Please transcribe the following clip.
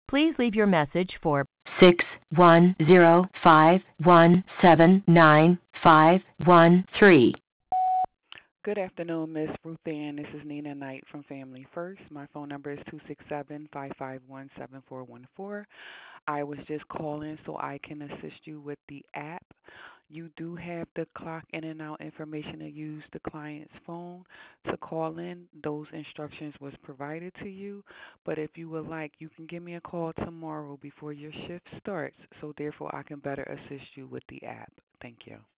Please leave your message for 61051795113. Good afternoon, Miss Ruth Ann. This is Nina Knight from Family First. My phone number is 267-551-7414. I was just calling so I can assist you with the app. You do have the clock in and out information to use the client's phone to call in. Those instructions was provided to you. But if you would like, you can give me a call tomorrow before your shift starts, so therefore I can better assist you with the app. Thank you.